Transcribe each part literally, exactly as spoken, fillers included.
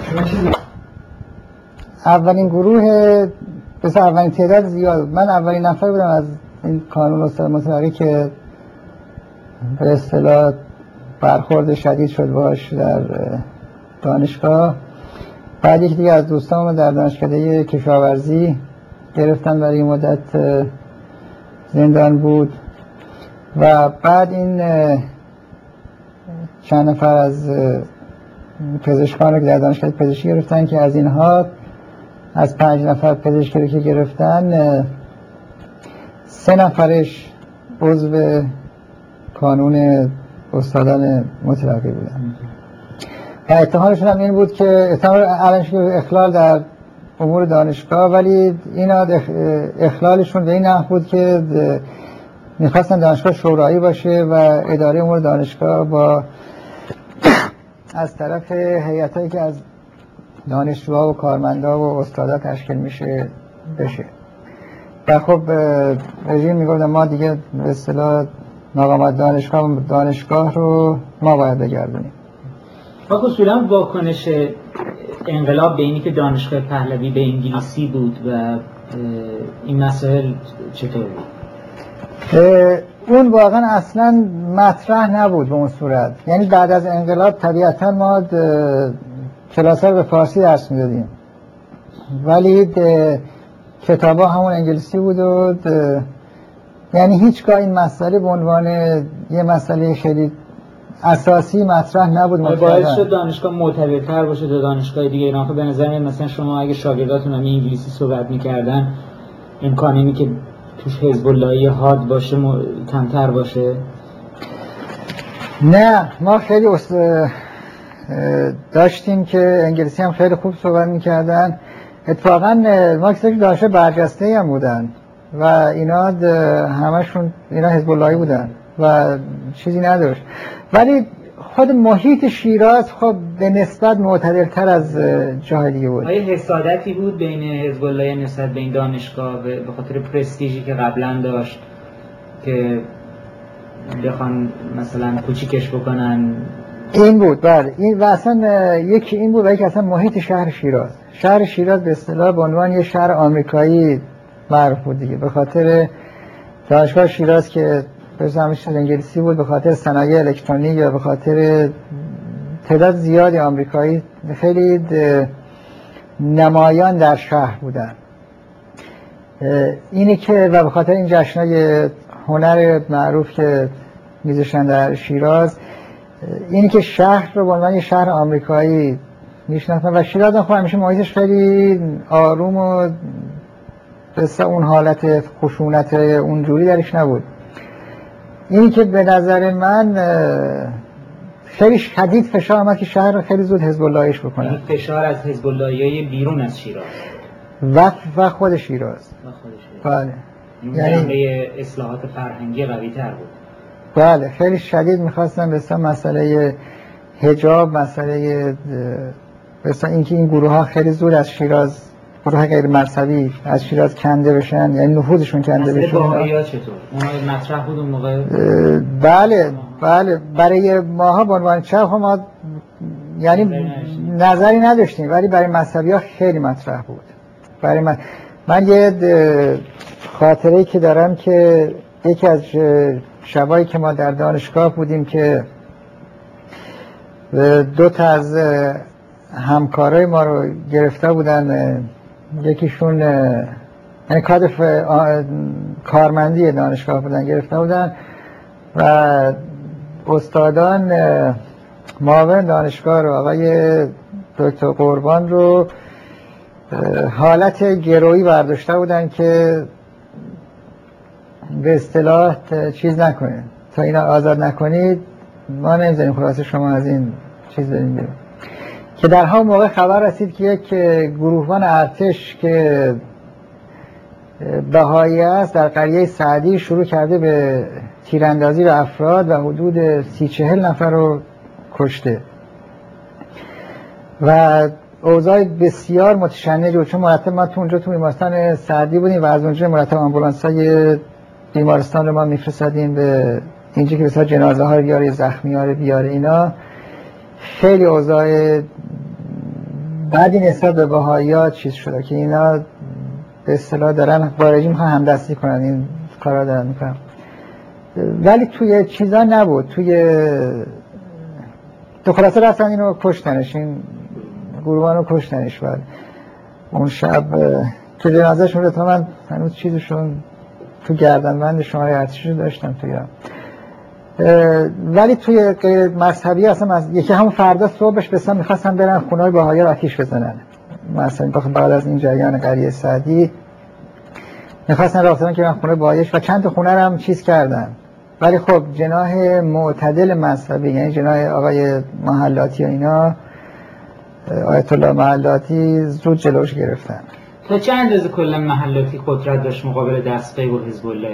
اولین گروه بس اولین تعداد زیاد، من اولین نفر بودم از این کانون استاد مترقی که به اصطلاح برخورد شدید شد باش در دانشگاه. بعد یکی دیگه از دوستان در دانشکده کشاورزی گرفتن، برای مدت زندان بود. و بعد این چند نفر از پزشکان رو که در دانشکده پزشکی گرفتن که از اینها از پنج نفر پزشکی رو که گرفتن سه نفرش عضو کانون استادان مترقی بودن و اتهامشون هم این بود که اتهام علنش اخلال در امور دانشگاه، ولی این اخلالشون به این نحو بود که میخواستن دانشگاه شورایی باشه و اداره امور دانشگاه با از طرف هیئتایی که از دانشجوها و کارمندا و استادا تشکیل میشه بشه. و خب رژیم میگفت ما دیگه به اصطلاح مقامات دانشگاه دانشگاه رو ما باید بگردونیم. و اصولا واکنش انقلاب به اینی که دانشگاه پهلوی به انگلیسی بود و این مسائل چطور بود؟ اون واقعا اصلا مطرح نبود به اون صورت. یعنی بعد از انقلاب طبیعتا ما کلاس ها رو به فارسی درس میدادیم، ولی کتابا همون انگلیسی بود و یعنی هیچگاه این مسئله به عنوان یه مسئله خیلی اساسی مطرح نبود. باعث شد دانشگاه معتبرتر باشه تا دانشگاه دیگه ایران. خب به نظر من مثلا شما اگه شاگرداتون هم انگلیسی صحبت میکردن امکان اینه که توش حزب اللهی حاد باشه م... کمتر باشه؟ نه، ما خیلی است... داشتیم که انگلیسی هم خیلی خوب صحبت میکردن. اتفاقا ما کسی که دانشگاه برجسته هم بودن و اینا همشون اینا حزب اللهی بودن و چیزی نداشت، ولی خود محیط شیراز خب به نسبت معتدل‌تر از جای دیگه بود. آیا حسادتی بود بین حزب الله نسبت به این دانشگاه به خاطر پرستیژی که قبلا داشت که بخوان مثلا کوچیکش بکنن؟ این بود بله. این و اصلا یکی این بود و یکی اصلا محیط شهر شیراز. شهر شیراز به اصطلاح به عنوان یه شهر آمریکایی معروف بود دیگه، به خاطر دانشگاه شیراز که پرسامش انگلیسی بود، به خاطر صنایع الکترونیک یا به خاطر تعداد زیادی آمریکایی خیلی نمایان در شهر بودن. اینی که و به خاطر این جشن‌های هنر معروف که میذاشتن در شیراز، اینی که شهر رو به عنوان یه شهر آمریکایی میشناختن و شیراز هم خب همیشه محیطش خیلی آروم و مثل اون حالت خشونت اونجوری درش نبود. اینی که به نظر من خیلی شدید فشار آمد که شهر رو خیلی زود حزب اللهیش بکنن. این فشار از حزب اللهی بیرون از شیراز و و خود شیراز. و خود شیراز. بله. یعنی جنبه اصلاحات فرهنگی قوی تر بود. بله، خیلی شدید می‌خواستن مثلا مسئله حجاب، مسئله مثلا اینکه این گروه ها خیلی زود از شیراز، گروه غیر مذهبی از شیراز کنده بشن، یعنی نفوذشون کنده بشه. مسئله باهائی‌ها چطور؟ اونها مطرح بود اون موقع؟ بله بله، برای ماها به عنوان چپ ما یعنی نظری نداشتیم، ولی برای مذهبی‌ها خیلی مطرح بود. برای من من یه خاطره‌ای که دارم که یکی از شبایی که ما در دانشگاه بودیم که دو تا از همکارای ما رو گرفته بودن، یکیشون یعنی کادر کارمندی دانشگاه بودن گرفته بودن و استادان معاون دانشگاه رو آقای دکتر قربان رو حالت گرویی برداشته بودن که به اصطلاح چیز نکنید، تا اینا آزاد نکنید ما نمیذاریم خلاصه شما از این چیز داریم بیرون. که در همون موقع خبر رسید که یک گروهبان ارتش که بهایی است در قریه سعدی شروع کرده به تیراندازی به افراد و حدود سی چهل نفر رو کشته و اوضاع بسیار متشنج بود، چون مرتب ما تو اونجا تو بیمارستان سعدی بودیم و از اونجا مرتب آمبولانس‌های بیمارستان رو ما میفرستادیم به اینجا که بسیار جنازه ها رو بیاره، زخمی ها رو بیاره. اینا خیلی اوضاع بعد این حساب به بهائی‌ها چیز شده که اینا به اصطلاح دارن با رژیم همدستی کنن، این کارا دارن میکنن. ولی توی چیزا نبود، توی تو خلاصه رفتن اینو کشتنش، این گروهان رو کشتنش. بعد اون شب که جنازه‌شون رو تا من هنوز چیزشون تو گردنبند شماره ارتشی داشتم توی ولی توی غیر مذهبی اصلا از... یکی همون فردا صبحش بسیار میخواستن برن خونه‌های بهائی‌ها رو آتیش بزنن. مثلا بعد از این جریان قریه سعدی میخواستن رفتن که من خونه بهائیش و چند تا خونه رو هم چیز کردن. ولی خب جناح معتدل مذهبی، یعنی جناح آقای محلاتی و اینا، آیت الله محلاتی، زود جلوش گرفتن. تا چه اندازه کلا محلاتی قدرت داشت مقابل دستگاه و حزب الله؟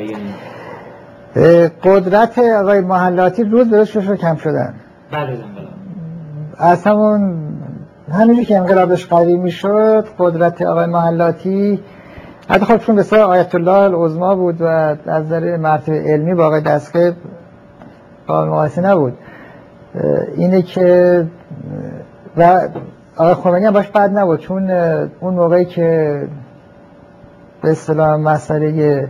یعنی قدرت آقای محلاتی روز به روز شروع کم شدن. بله از همون همینجور که انقلابش قوی میشد قدرت آقای محلاتی، حتی خب چون بسیار آیت الله العظما بود و از نظر مرتبه علمی با آقای دستگاه قابل مقایسه نبود، اینه که و آقای خمینی هم باش بد نبود، چون اون موقعی که به اصطلاح مسئله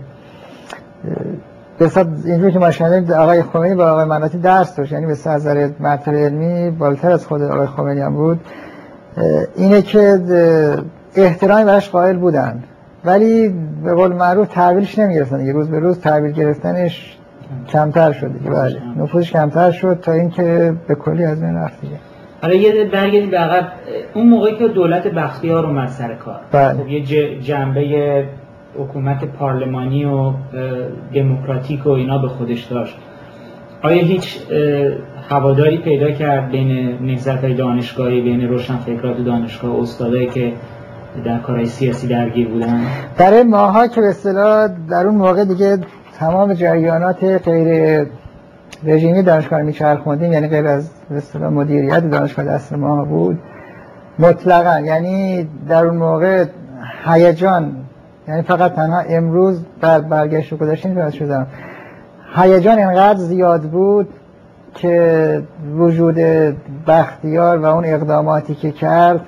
بسیار اینجوری که ما شنیدیم آقای خمینی با آقای محلاتی درس داشت، یعنی بسیار از نظر مرتبه علمی بالاتر از خود آقای خمینی هم بود، اینه که احترامی براش قائل بودن ولی به قول معروف تحویلش نمیگرفتن دیگه. روز به روز تحویل گرفتنش کمتر شد دیگه. بله نفوذش کمتر شد تا اینکه به کلی از بین رفت دیگه. حالا یه برگردیم به عقب، اون موقعی که دولت بختیار اومد سر کار، بله. خب یه جنبه حکومت پارلمانی و دموکراتیک و اینا به خودش داشت. آیا هیچ هواداری پیدا کرد بین نهضت‌های دانشگاهی، بین روشنفکرات دانشگاه و استادایی که در کارهای سیاسی درگیر بودن؟ برای ماها که به اصطلاح در اون موقع دیگه تمام جریانات غیر رژیمی دانشگاه میچرخوندیم، یعنی غیر از به اصطلاح مدیریت دانشگاه دست ما بود مطلقاً، یعنی در اون موقع هیجان، یعنی فقط تنها امروز بعد برگشت رو گذاشتیم باید شدم، هیجان اینقدر زیاد بود که وجود بختیار و اون اقداماتی که کرد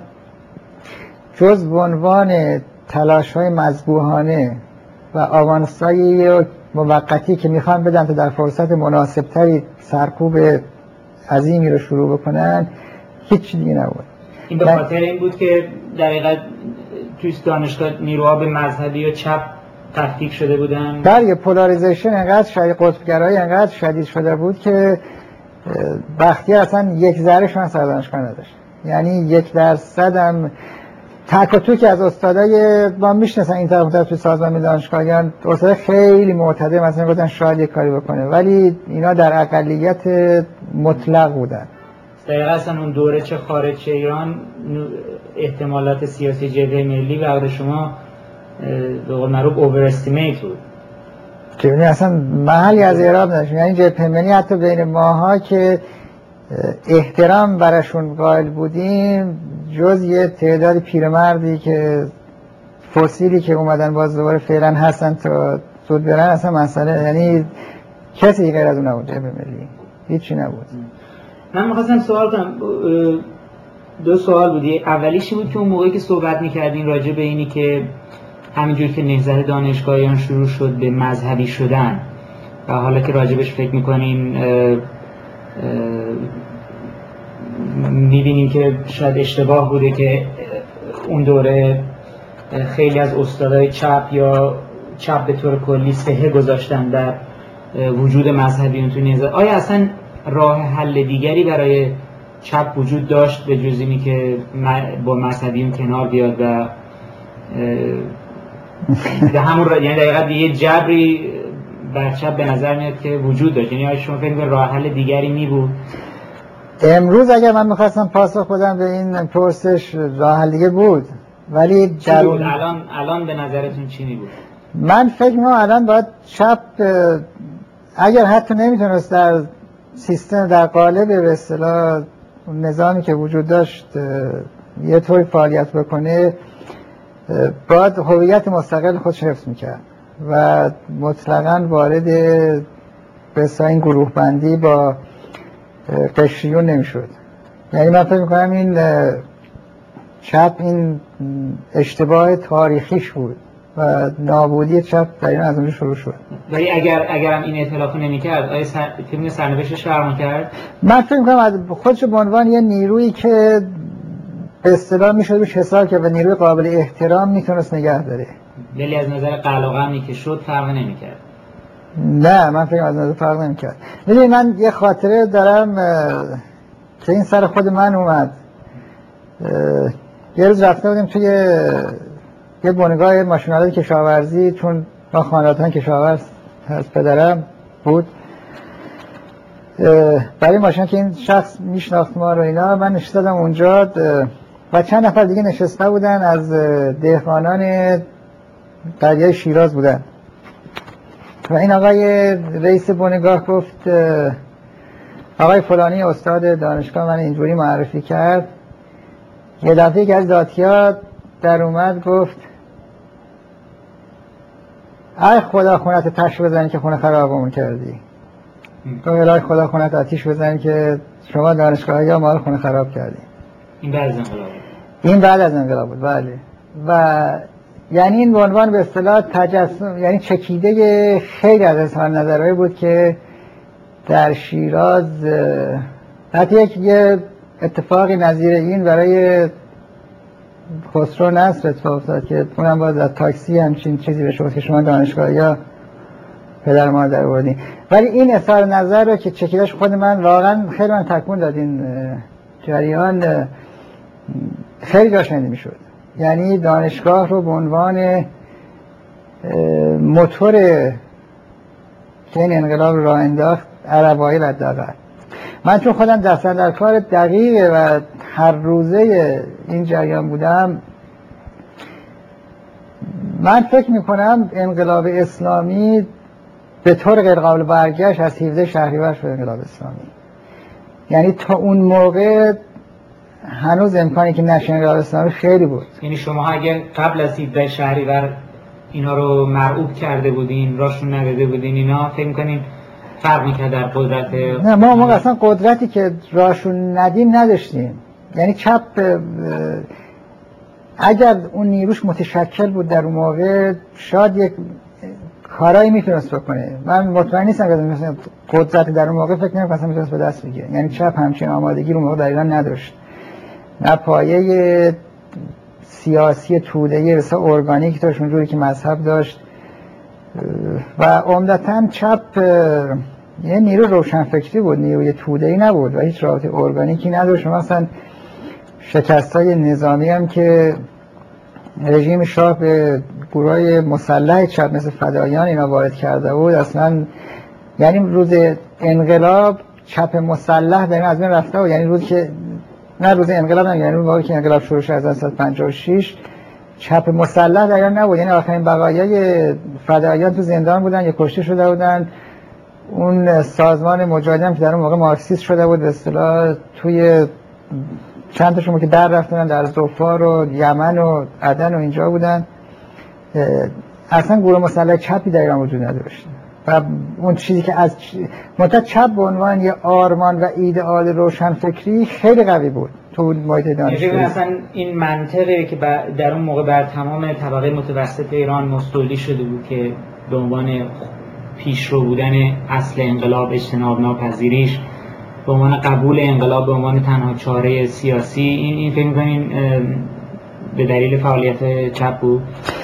جز به عنوان تلاش‌های مذبوحانه و آوانس‌های موقتی که میخوان بدن تا در فرصت مناسبتری سرکوب عظیمی رو شروع بکنن، هیچ دیگه نبود. این به خاطر این بود که در حقیقت توی دانشگاه نیروها به مذهبی و چپ تفکیک شده بودن. بله، پولاریزیشن انقدر شدید، قطبگرایی انقدر شدید شده بود که بختیار اصلا یک ذره شانس در دانشگاه نداشت. یعنی یک درصد هم تک و توک از استادای ما میشناسن این طرف طرف توی سازمان دانشگاهیان، استاد خیلی معتدل مثلا گفتن شاید یک کاری بکنه، ولی اینا در اقلیت مطلق بودن. دقیقا اصلا اون دوره چه خارج چه ایران احتمالات سیاسی جبهه ملی بعد شما به قول معروف اوور استیمیت بود. یعنی اصلا محلی از اعراب نداشت. یعنی جبهه ملی حتی بین ماها که احترام براشون قائل بودیم جز یه تعداد پیرمردی که فسیلی که اومدن باز دوباره فعلا هستن تا زود برن، اصلا مسئله یعنی کسی غیر از اون نبود. جبهه ملی هیچی نبود. من می‌خواستم سوال کنم، دو سوال بودی. اولیش بود که اون موقعی که صحبت می‌کردین راجع به اینی که همینجور که نهضت دانشگاهیان شروع شد به مذهبی شدن و حالا که راجبش فکر می‌کنین می‌بینیم که شاید اشتباه بوده که اون دوره خیلی از استادای چپ یا چپ به طور کلی سهه گذاشتن در وجود مذهبیون تو نهضت. آیا اصلا راه حل دیگری برای چپ وجود داشت به جز اینی که با مذهبیون کنار بیاد و به همون را... یعنی دقیقاً یه جبری بر چپ به نظر میاد که وجود داشت؟ یعنی آیا شما فکر می‌کنید راه حل دیگری می بود؟ امروز اگر من می‌خواستم پاسخ بدم به این پرسش، راه حل دیگه بود، ولی در اون الان الان به نظرتون چی می بود؟ من فکر می‌کنم الان باید چپ اگر حتی نمیتونست در سیستم در قالب به اصطلاح نظامی که وجود داشت یه طوری فعالیت بکنه، باید هویت مستقل خودش حفظ میکرد و مطلقاً وارد به این گروه بندی با قشریون نمیشد. یعنی من فکر میکنم این چپ این اشتباه تاریخیش بود و نابودی چپ در این از اونجا شروع شد. ولی اگر اگرم این ائتلاف نمی‌کرد آیا سر... فیلم سرنوشتش فرق می‌کرد؟ من فکر می‌کنم از خودش به عنوان یه نیرویی که به اصطلاح میشد روش حساب که به نیروی قابل احترام میتونست نگه داره. ولی از نظر قلقمی که شد فرق نمی‌کرد. نه من فکر از نظر فرق نمی‌کرد. ببین من یه خاطره دارم که این سر خود من اومد. یه روز رفته بودیم توی یه بنگاه ماشین‌آلات کشاورزی، چون ما خانواده‌ام کشاورز از پدرم بود. برای ماشین که این شخص میشناخت ما رو اینا، من نشستم اونجا و چند نفر دیگه نشسته بودن از دهقانان دریای شیراز بودن و این آقای رئیس بنگاه گفت آقای فلانی استاد دانشگاه من اینجوری معرفی کرد. یه دفعه که از داتیا در اومد گفت ای خدا خونت تش بزنی که خونه خرابمون کردی. تو الهی خدا خونت آتیش بزنی که شما دانشگاه یا ما رو خونه خراب کردی. این بعد از انقلاب بود. این بعد از انقلاب بود بله. و یعنی این به عنوان به اصطلاح تجسم، یعنی چکیده خیلی از اظهار نظرهایی بود که در شیراز حتی یک یه اتفاقی نظیر این برای خسرو نصر اتفاق افتاد که اونم باز از تاکسی همچین چیزی بهش گفت که شما دانشگاه یا پدر مادر آوردین. ولی این اظهار نظر رو که چکیدش خود من واقعا خیلی من تکون داد این جریان خیلی جا شنیده میشد. یعنی دانشگاه رو به عنوان موتور که این انقلاب رو راه انداخت اوایل حداقل. من چون خودم دست در کار دقیقه و هر روزه این جریان بودم، من فکر میکنم انقلاب اسلامی به طور غیر قابل برگشت از هفدهم شهریور شد انقلاب اسلامی. یعنی تا اون موقع هنوز امکانی که نشه انقلاب اسلامی خیلی بود. یعنی شما اگر قبل از هفدهم شهریور اینا رو مرعوب کرده بودین، راشون نداده بودین، اینا فکر میکنین فرق میکرد در قدرت؟ نه ما ما اصلا قدرتی که راشون ندیم نداشتیم. یعنی چپ اگر اون نیروش متشکل بود در اون موقع شاید یک کارایی میتونست بکنه. من مطمئن نیستم که مثلا قدرت در اون موقع فکر نمی‌کنم مثلا میتونست به دست بگیره. یعنی چپ همچین آمادگی رو موقع در ایران نداشت. نه پایه سیاسی توده‌ای مثلا ارگانیک داشت اونجوری که مذهب داشت و عمدتاً چپ یه نیرو روشنفکری بود، نیروی توده‌ای نبود و هیچ رابطه ارگانیکی نداشت. مثلا شکستای نظامی هم که رژیم شاه به گروهای مسلح چپ مثل فدایان اینا وارد کرده بود اصلا، یعنی روز انقلاب چپ مسلح در این از بین رفته بود. یعنی روز که نه روز انقلاب نه، یعنی روزی که انقلاب شروع شد از هزار و سیصد و پنجاه و شش چپ مسلح در ایران نبود. یعنی آخرین بقایای فدایان تو زندان بودن یا کشته شده بودن. اون سازمان مجاهدین که در اون موقع مارکسیست شده بود به اصطلاح توی چند تاشون که در رفتن در ظفار و یمن و عدن و اینجا بودن، اصلا گروه مسلح چپی در ایران وجود نداشت و اون چیزی که از مدت چپ به عنوان یه آرمان و ایدئال روشنفکری خیلی قوی بود تو محیط دانشجویی. مثلا این منطقه که در اون موقع بر تمام طبقه متوسط ایران مستولی شده بود که به عنوان پیشرو بودن اصل انقلاب، اجتناب ناپذیریش، به عنوان قبول انقلاب به عنوان تنها چاره سیاسی، این این فکر می‌کنین به دلیل فعالیت چپ بود؟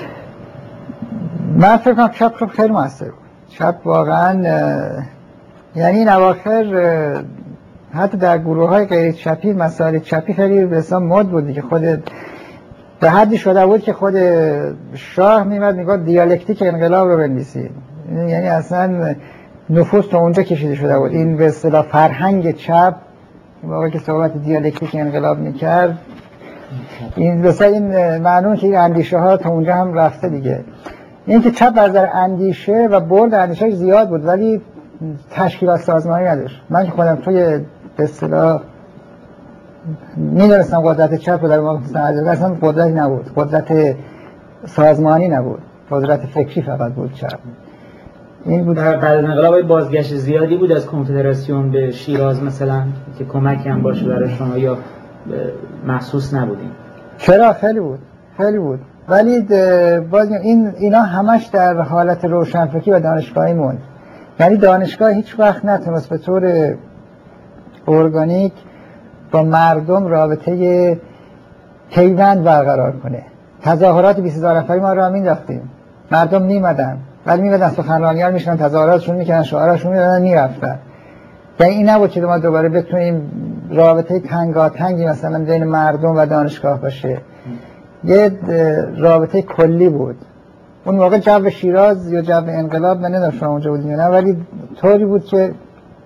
من فکر کنم چپ خب خیلی موثر بود. چپ واقعا یعنی این اواخر حتی در گروه‌های غیر چپی مسائل چپی خیلی به حساب مد بود که خود به حدی شده بود که خود شاه میمد میگفت دیالکتیک انقلاب رو بنویسید. یعنی اصلا نفوذ تا اونجا کشیده شده بود. این به اصطلاح فرهنگ چپ موقعی که صحبت دیالکتیک انقلاب میکرد، این مثلا این معنون که این اندیشه ها تا اونجا هم رفته دیگه. این که چپ از در اندیشه و برد اندیشه زیاد بود ولی تشکیلات سازمانی نداشت. من که خودم توی به اصطلاح میدونستم قدرت چپ رو در موقع اصلا قدرتی نبود، قدرت سازمانی نبود، قدرت فکری فقط بود چپ. این بود. بعد از انقلاب بازگشت زیادی بود از کنفدراسیون به شیراز مثلا که کمکی هم باشه برای شما یا محسوس نبودین؟ چرا خیلی بود خیلی بود ولی باز این اینا همش در حالت روشنفکری و دانشگاهی موند. یعنی دانشگاه هیچ وقت نتونست به طور ارگانیک با مردم رابطه پیوند برقرار کنه. تظاهرات بیست هزار نفری ما رو هم مینداختیم، مردم میمدن ولی میمدن سخنرانیان میشنن، تظاهراتشون میکنن، شعارشون میدادن، میرفتن. یعنی این نبود که ما دوباره بتونیم رابطه تنگاتنگی مثلا بین مردم و دانشگاه باشه. یه رابطه کلی بود. اون موقع جو شیراز یا جو انقلاب، من نمیدونم شما اونجا بودین یا نه، ولی طوری بود که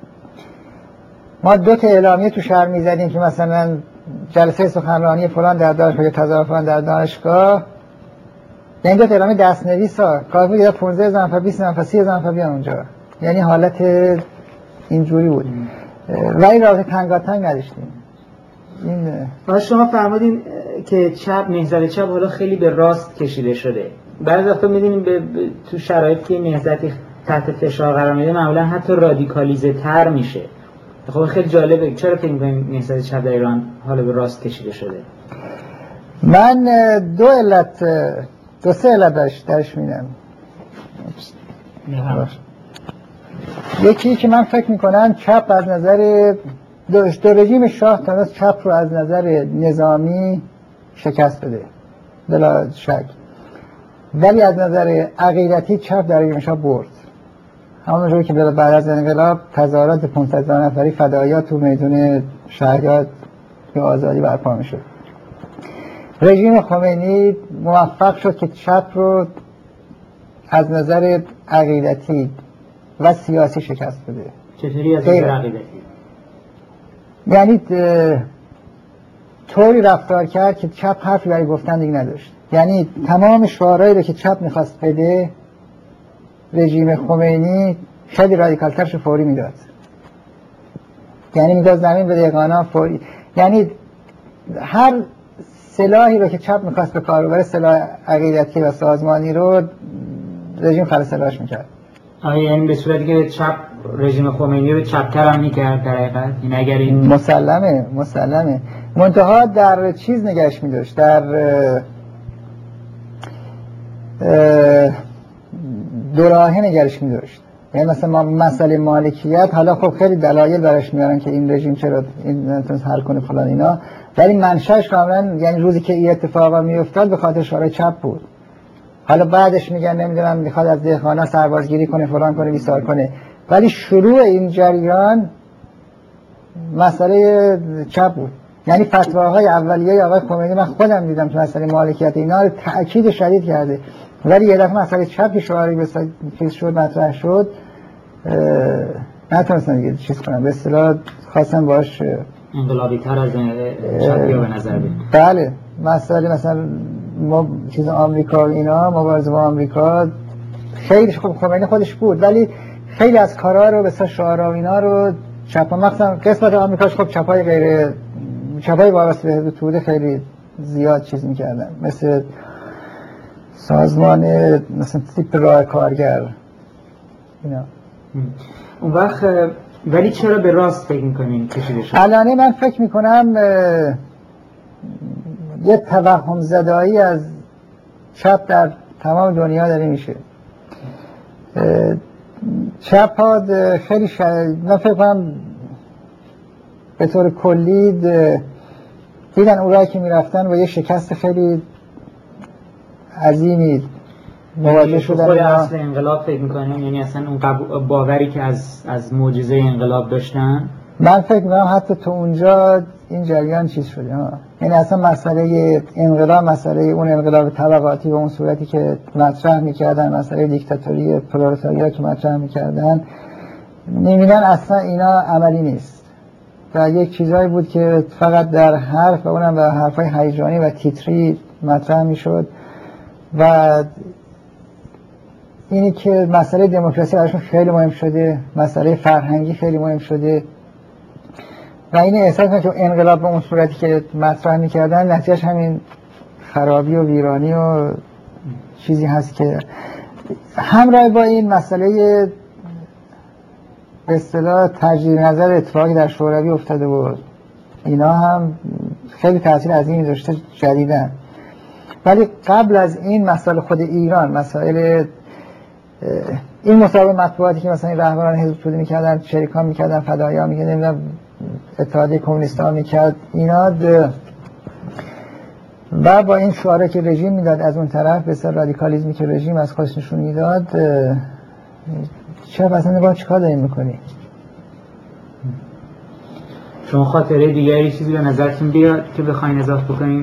ما دو تا اعلامیه تو شهر میزدیم که مثلا جلسه سخنرانی فلان در دانشگاه یا تظاهر فلان در دانشگاه. یعنی دو تا اعلامیه دست‌نویسا کافی بود پانزده هزار نفر، بیست هزار نفر، سی هزار نفر بیان اونجا. یعنی حالت اینجوری بود. ولی رابطه تنگاتنگ نداشتیم. این شما فرمودین که چپ نهضت چپ حالا خیلی به راست کشیده شده. بعضی وقتا می‌بینیم به تو شرایطی که نهضت تحت فشار قرار میده معمولا حتی رادیکالیزه تر میشه. خب خیلی جالبه، چرا فکر می‌کنید نهضت چپ در ایران حالا به راست کشیده شده؟ من دو علت دو سه علت داشت درش می‌بینم. یکی که من فکر می‌کنم چپ از نظر دو, دو رژیم شاه تونست چپ رو از نظر نظامی شکست بده بلا شک، ولی از نظر عقیدتی چپ در رژیم شاه برد. همونجوری که بعد از انقلاب تظاهرات پانصد هزار نفری فداییات تو میدون شهریار یا آزادی برپا میشد. رژیم خمینی موفق شد که چپ رو از نظر عقیدتی و سیاسی شکست بده. چطوری از نظر عقیدتی؟ یعنی طوری رفتار کرد که چپ حرفی برای گفتن دیگه نداشت. یعنی تمام شعارهایی رو که چپ میخواست بده رژیم خمینی خیلی رادیکالترش فوری میداد. یعنی میداد زمین به دیگانا فوری. یعنی هر سلاحی رو که چپ میخواست به کار ببره، سلاح عقیدتی و سازمانی رو رژیم خلاص سلاحش میکرد. آیا یعنی به صورتی که چپ رژیم خمینی رو چپ‌تر هم میکرد در حقیقت؟ این اگر این مسلمه مسلمه منتها در چیز نگهش میداشت، در دوراهه نگرش میداشت. یعنی مثلا ما مسئله مالکیت، حالا خب خیلی دلایل برش میارن که این رژیم چرا این نتونست حل کنه فلان اینا، ولی منشأش کاملا یعنی روزی که این اتفاقا میافتاد به خاطر شورای چپ بود. حالا بعدش میگن نمیدونم میخواد از دهقانا سربازگیری کنه فلان کنه بیسار کنه، ولی شروع این جریان مسئله چپ بود. یعنی فتواهای اولیه آقای خمینی من خودم دیدم که مسئله مالکیت اینا رو تأکید شدید کرده، ولی یه دفعه مسئله چپ که شعاری به چیز شد مطرح شد نتونستن دیگه چیز کنم، به اصطلاح خواستن باش انقلابی تر از چپی رو به نظر بید. بله مسئله مثلا ما چیز آمریکا و اینا، مبارزه با آمریکا خیلی خب خمینی خودش بود، ولی خیلی از کارها رو به اصطلاح شعارا و اینا رو چپا، مثلا قسمت آمریکاش خب چپای غیر چپای وابسته به حزب توده خیلی زیاد چیز میکردن، مثل سازمان مثلا تیپ راه کارگر اینا. اون وقت ولی چرا به راست فکر میکنین کشیده شد؟ الانه من فکر میکنم یه توهم زدایی از چپ در تمام دنیا داره میشه. چپ ها خیلی شاید من فکر کنم به طور کلی دیدن اونایی که میرفتن و یه شکست خیلی عظیمی مواجه شدن. خود اصل انقلاب فکر میکنیم، یعنی اصلا اون باوری که از از معجزه انقلاب داشتن، من فکر میکنم حتی تو اونجا این جریان چیز شده ها. یعنی اصلا مسئله انقلاب، مسئله اون انقلاب طبقاتی و اون صورتی که مطرح میکردن، مسئله دیکتاتوری پرولتاریا که مطرح میکردن، نمیدن اصلا اینا عملی نیست و یک چیزایی بود که فقط در حرف و اونم در حرفای هیجانی و تیتری مطرح میشد و اینی که مسئله دموکراسی براشون خیلی مهم شده، مسئله فرهنگی خیلی مهم شده و این احساس میکنم که انقلاب به اون صورتی که مطرح میکردن نتیجهش همین خرابی و ویرانی و چیزی هست که همراه با این مسئله به اصطلاح تجدید نظر اتفاقی در شوروی افتاده بود. اینا هم خیلی تاثیر عظیمی داشته جدیدن. ولی قبل از این مسائل خود ایران، مسائل این مسابقه مطبوعاتی که مثلا این رهبران حزب توده میکردن، شریکان میکردن، فدایی ها میکردن، اتحادیه کمونیست ها میکرد، اینا و با این شعاره که رژیم میداد از اون طرف، به سر رادیکالیزمی که رژیم از خودش نشون میداد، چرا مثلا نگاه چیکار داریم میکنی؟ شما خاطره دیگری چیزی به نظرتون بیاد که بخواین اضافه بکنین؟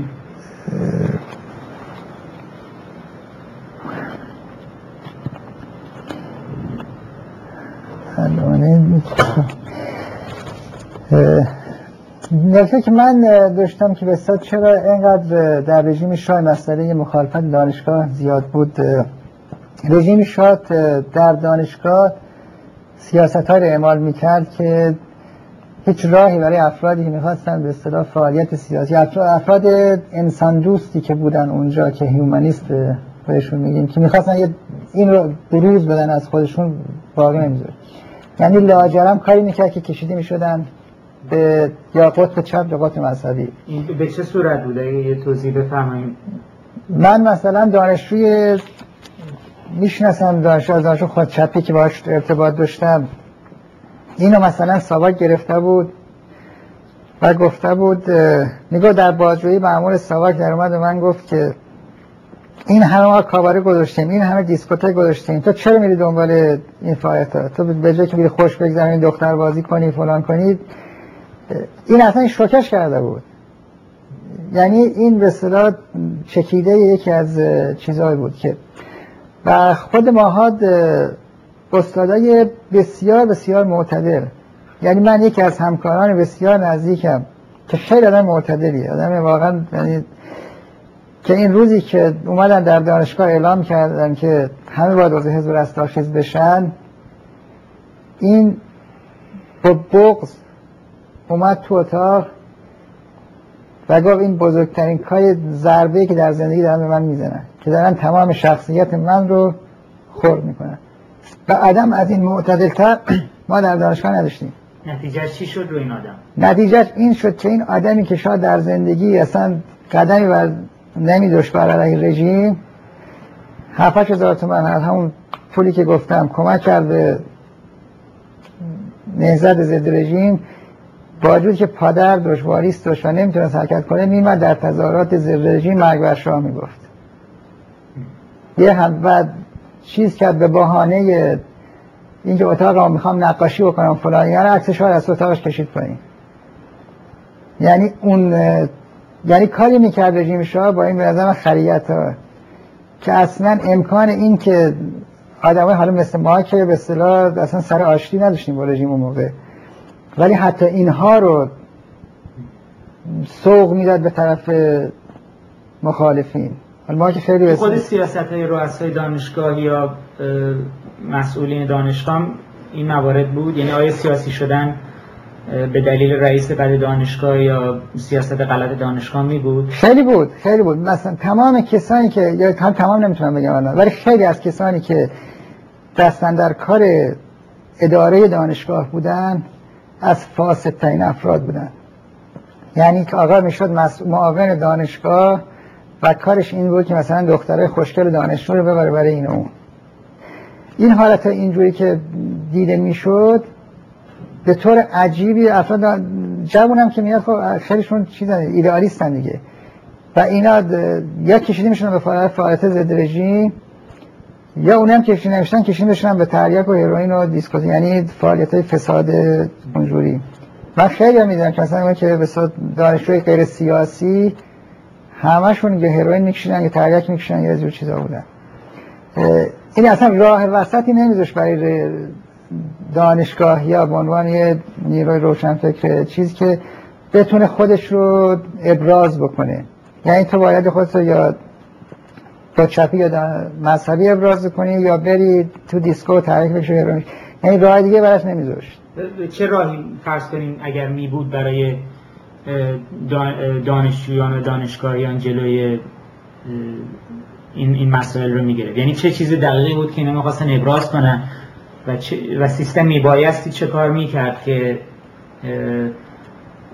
نکته که من داشتم که بسیار چرا اینقدر در رژیم شاه مسئله مخالفت دانشگاه زیاد بود. رژیم شاه در دانشگاه سیاست ها رو اعمال میکرد که هیچ راهی برای افرادی که میخواستن به اصطلاح فعالیت سیاسی، افراد انسان دوستی که بودن اونجا که هیومانیست بهشون میگیم، که میخواستن این رو بروز بدن از خودشون، باقی نمیذاره. یعنی لاجرم کاری میکرد که کشیده میشدن به یا قطب چپ یا قطب مذهبی. این به چه صورت بوده؟ یه توضیح بفرمایید. من مثلا دانشجوی میشناسم، دانشجو از دانشجو خود چپی که باهاش ارتباط داشتم، اینو مثلا ساواک گرفته بود و گفته بود، نگاه در بازجویی مأمور ساواک در اومد و من گفت که این همه ما کاباره گذاشتیم، این همه دیسکوتک گذاشتیم، تو چرا میری دنبال این فعالیت‌ها؟ تو به جای که بری خوش بگذرونی، دختر بازی کنی، فلان کنی. این اصلا شوکش کرده بود. یعنی این به اصطلاح چکیده یکی از چیزایی بود که و خود ماهاد استادای بسیار بسیار معتدل، یعنی من یکی از همکاران بسیار نزدیکم که خیلی آدم معتدلی، آدم واقعا، یعنی که این روزی که اومدن در دانشگاه اعلام کردن که همه باید عضو حزب رستاخیز بشن، این با بغض اومد تو اتاق و گفت این بزرگترین کای ضربه‌ای که در زندگی دارن به من میزنن، که دارن تمام شخصیت من رو خرد میکنن. و آدم از این معتدل‌تر ما در دانشگاه نداشتیم. نتیجه چی شد رو این آدم؟ نتیجه این شد که این آدمی که شاید در زندگی اصلا قدمی بر نمیداشت بر علیه رژیم، هفت هزار تومان از همون پولی که گفتم کمک کرد به نهضت ضد رژیم، با وجود که پادر داشت، واریس داشت و نمیتونست حرکت کنه، میمد در تظاهرات ضد رژیم مرگ بر شاه میگفت. یه هم بعد چیز کرد به بهانه اینکه اتاقم میخوام نقاشی بکنم فلان، یعنی عکسش رو از اتاقش کشید پایین. یعنی اون یعنی کاری میکرد رژیم شاه با این به نظر من خریت ها که اصلا امکان این که آدمای حالا مثل ما که به اصطلاح اصلا سر آشتی نداشتیم با رژیم اون موقع، ولی حتی اینها رو سوق میداد به طرف مخالفین. ما که خیلی خود سیاست‌های رؤسای دانشگاه یا مسئولین دانشگاه این موارد بود، یعنی آیا سیاسی شدن به دلیل رئیس بعد دانشگاه یا سیاست غلط دانشگاه می بود؟ خیلی بود، خیلی بود. مثلا تمام کسانی که یا هم تمام نمیتونم بگم الان، ولی خیلی از کسانی که دستن در کار اداره دانشگاه بودن از فاسدترین افراد بودن. یعنی که آقا میشد معاون دانشگاه و کارش این بود که مثلا دختره خوشگل دانشجو رو ببره برای این اون. این حالت اینجوری که دیده میشد به طور عجیبی افراد جوون هم که میاد خب خیلیشون چیزن ایدئالیستن دیگه و اینا یا کشیده میشن به فعالیت ضد رژیم یا اونم کشیده نمیشن کشیده میشن به تریاک و هروئین و دیسکوتی، یعنی فعالیت‌های فساد اونجوری. من خیلی هم میدونم که مثلا اون که به صورت دانشجوی غیر سیاسی همشون یه هروئین میکشیدن یا تریاک میکشیدن یا از جور چیزا بودن. این اصلا راه وسطی نمیذاش برای دانشگاه یا به عنوان یه نیروی روشنفکر چیز که بتونه خودش رو ابراز بکنه. یعنی تو باید خودت رو یا با چپی یا مذهبی ابراز کنی یا بری تو دیسکو تحریک بشی. یعنی راه دیگه براش نمیذاشت. چه راهی فرض کنیم اگر می بود برای دانشجویان و دانشگاهیان جلوی این این مسائل رو میگرفت؟ یعنی چه چیز دقیقی بود که اینا می‌خواستن ابراز کنن و چه و سیستم میبایستی چه کار میکرد که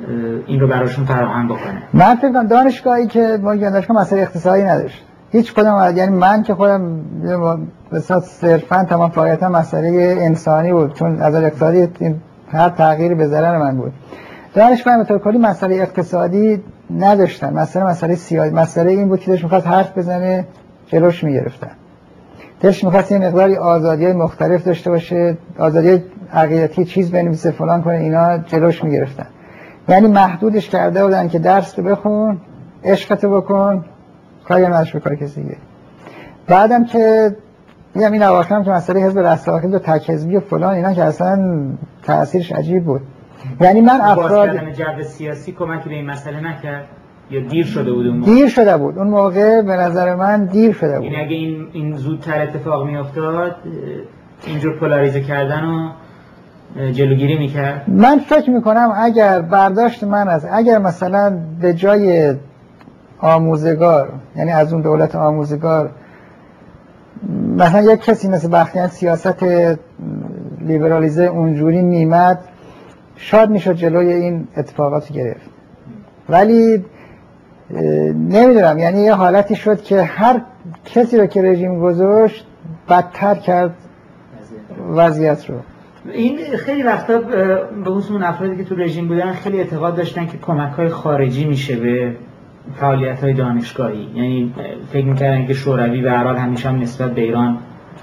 این رو براشون فراهم بکنه. من فکر کنم دانشگاهی که ما دانشگاه مسئله اقتصادی نداشت هیچ کدوم، یعنی من که خودم بسیار صرفا تمام فعالیتم مسئله انسانی بود، چون از اقتصادی هر تغییری به ضرر من بود. دانشگاه به طور کلی مسئله اقتصادی نداشتن، مسئله مسئله سیاسی، مسئله این بود که دلش می‌خواست حرف بزنه جلوش می‌گرفتن، دلش می‌خواست یه مقداری آزادی‌های مختلف داشته باشه، آزادی عقیدتی چیز بنویسه فلان کنه، اینا جلوش می‌گرفتن. یعنی محدودش کرده بودن که درس رو بخون، عشقتو بکن، کاری نداشت به کار کسی دیگه. بعدم که میگم این اواخر هم که مسئله حزب رستاخیز و تک حزبی و فلان اینا که اصلا تأثیرش عجیب بود. یعنی من افراد باز کردن جو سیاسی کمکی به این مسئله نکرد یا دیر شده بود اون موقع؟ دیر شده بود اون موقع، به نظر من دیر شده بود. این اگه این این زودتر اتفاق میافتاد اینجور پولاریزه کردن و جلوگیری میکرد. من فکر میکنم اگر برداشت من از اگر مثلا به جای آموزگار، یعنی از اون دولت آموزگار، مثلا یک کسی مثل بختیار سیاست لیبرالیزه اونجوری میمد، شاید میشد جلوی این اتفاقات گرفت. ولی نمیدونم، یعنی یه حالتی شد که هر کسی رو که رژیم گذاشت بدتر کرد وضعیت رو. این خیلی وقتا به خصوص اون افرادی که تو رژیم بودن خیلی اعتقاد داشتن که کمک‌های خارجی میشه به فعالیت‌های دانشگاهی، یعنی فکر می‌کردن که شوروی به هر حال همیشه هم نسبت به ایران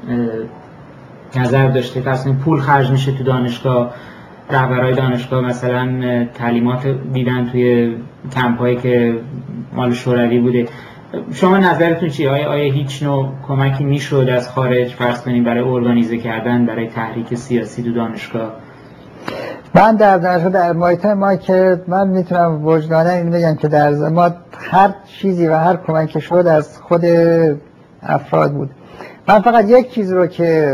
نظر داشته که اصلا پول خرج میشه تو دانشگاه، رهبرای دانشگاه مثلا تعلیمات دیدن توی کمپ‌هایی که مال شوروی بوده. شما نظرتون چیه؟ آیا آیا هیچ نوع کمکی میشد از خارج فرض کنیم برای ارگانیزه کردن، برای تحریک سیاسی تو دانشگاه؟ من در دانشگاه در محیط ما که من میتونم وجدانه این بگم که در ما هر چیزی و هر کمکی شد از خود افراد بود. من فقط یک چیز رو که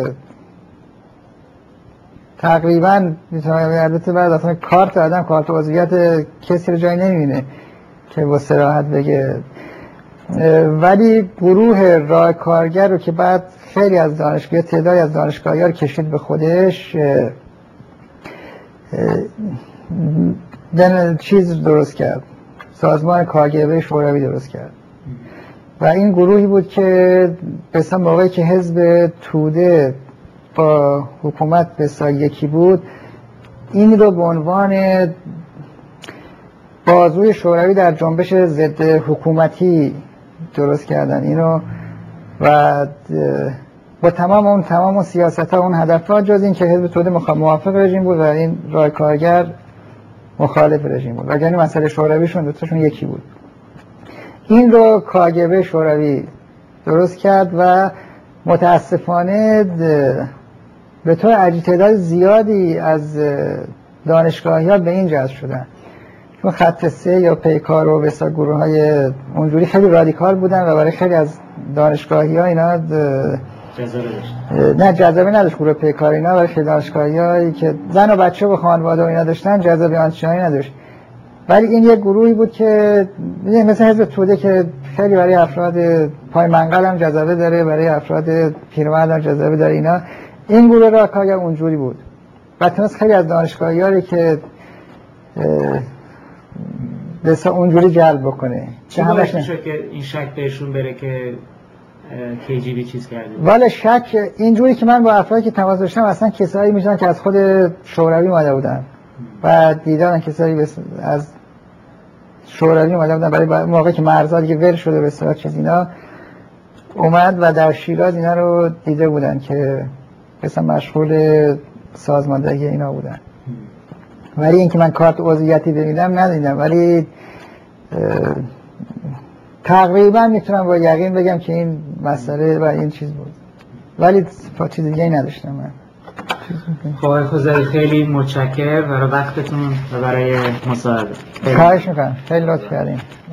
تقریبا میتونم البته بعد اصلا کارت آدم کارت عضویت کسی رو جای نمیبینه که با صراحت بگه، ولی گروه راه کارگر رو که بعد خیلی از دانشگاه تعدادی از دانشگاهی‌ها رو کشید به خودش، دن چیز درست کرد، سازمان کاگب شوروی درست کرد و این گروهی بود که مثلا موقعی که حزب توده با حکومت به یکی بود، این رو به عنوان بازوی شوروی در جنبش ضد حکومتی درست کردن اینو و با تمام اون تمام اون سیاست‌ها اون هدف‌ها، جز این که حزب توده موافق رژیم بود و این راه کارگر مخالف رژیم بود، وگرنه مسئله شورویشون دوتاشون یکی بود. این رو کاگب شوروی درست کرد و متاسفانه به طور عجیب تعداد زیادی از دانشگاهی‌ها به این جذب شدن، چون خط سه یا پیکار و بسیار گروه های اونجوری خیلی رادیکال بودن و برای خیلی از دانشگاهی‌ها اینا جذابه نه جذابه نداشت. گروه پیکار اینا برای خیلی دانشگاهی‌هایی که زن و بچه و خانواده و اینا داشتن جذابه آنچنانی نداشت، ولی این یک گروهی بود که مثل حزب توده که خیلی برای افراد پای منقل هم جذابه داره، برای افراد پیرمرد هم جذابه داره اینا. این گروه راه کارگر اونجوری بود و تونست خیلی از دانشگاهی‌ها که بسا اونجوری جلب بکنه. چی باعث میشه که این شک بهشون بره که کی جی بی چیز کرده؟ والا شک اینجوری که من با افرادی که تماس داشتم اصلا کسایی میشدن که از خود شوروی اومده بودن و دیدن کسایی از شوروی اومده بودن برای موقعی که مرزا دیگه ول شده به اصطلاح چیز اینا اومد و در شیراز اینا رو دیده بودن که مثلا مشغول سازماندهی اینا بودن. ولی اینکه من کارت عضویتی ببینم ندیدم، ولی تقریبا میتونم با یقین بگم که این مسئله و این چیز بود، ولی چیز دیگه ای نداشتم من. خب خوزایی خیلی متشکرم برای وقتتون و برای مصاحبه. خواهش میکنم، خیلی لطف کردین.